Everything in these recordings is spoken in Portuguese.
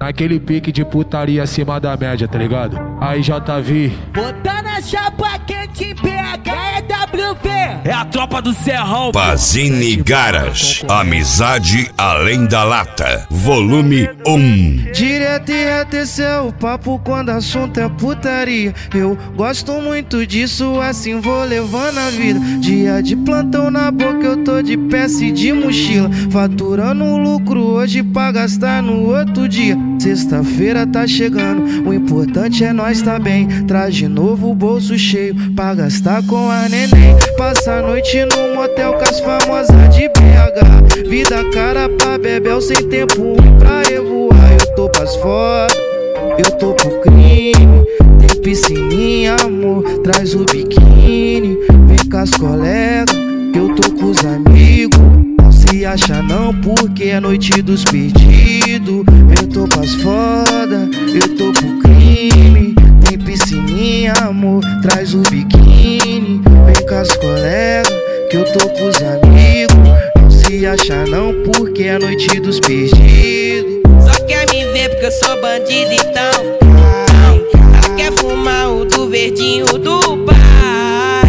Naquele pique de putaria acima da média, tá ligado? Aí JV. Botando a chapa quente, PH é WV. É a tropa do Serrão. Pazini Garas, amizade além da lata, volume 1. Direto e reto, esse é o papo quando assunto é putaria. Eu gosto muito disso, assim vou levando a vida. Dia de plantão na boca, eu tô de peça e de mochila, faturando lucro hoje pra gastar no outro dia. Sexta-feira tá chegando, o importante é nós tá bem. Traz de novo o bolso cheio pra gastar com a neném. Passa a noite no motel com as famosas de BH. Vida cara pra bebel sem tempo ruim pra revoar. Eu tô pras foda, eu tô pro crime. Tem piscininha, amor, traz o biquíni. Vem com as colegas, eu tô com os amigos. Não se acha não porque é noite dos perdidos. Eu tô pras foda, eu tô pro crime. Tem piscininha, amor, traz o biquíni. Vem com as colegas, que eu tô com os amigos. Não se acha não porque é noite dos perdidos. Só quer me ver porque eu sou bandido então. Só quer fumar o do verdinho do pai.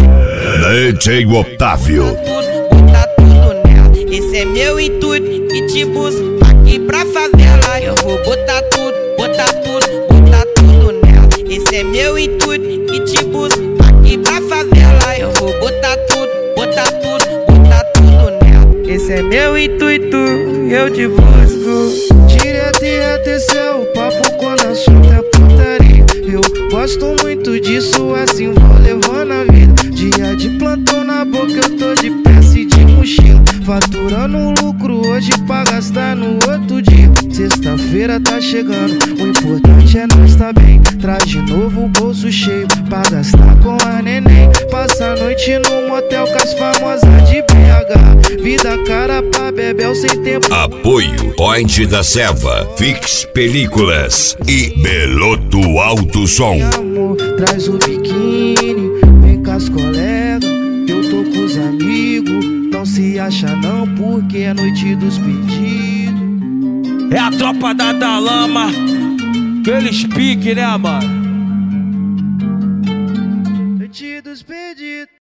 DJ Otávio. Botar tudo nela, esse é meu intuito. E te busco aqui pra favela. Eu vou botar tudo, botar tudo, botar tudo nela. Esse é meu intuito. E te busco aqui pra favela. Eu vou botar tudo, botar tudo, botar tudo nela. Esse é meu intuito, eu te busco. Direto e reto, esse é o papo quando assunto é putaria. Eu gosto muito disso, assim vou levando a vida. Dia de plantão na boca, eu tô de peça e de mochila, faturando lucro hoje pra gastar no outro dia. Sexta-feira tá chegando, o importante é nós tá bem. Traz de novo o bolso cheio pra gastar com a neném. Passa a noite no motel com as famosas de BH. Vida cara pra bebel sem tempo. Apoio Point da Serva, Fix Películas e Beloto Alto Som. Amor, traz o biquíni, vem com as colegas, eu tô com os amigos. Não se acha não porque é noite dos perdidos. É a tropa da Lama. Aqueles pique, né, mano?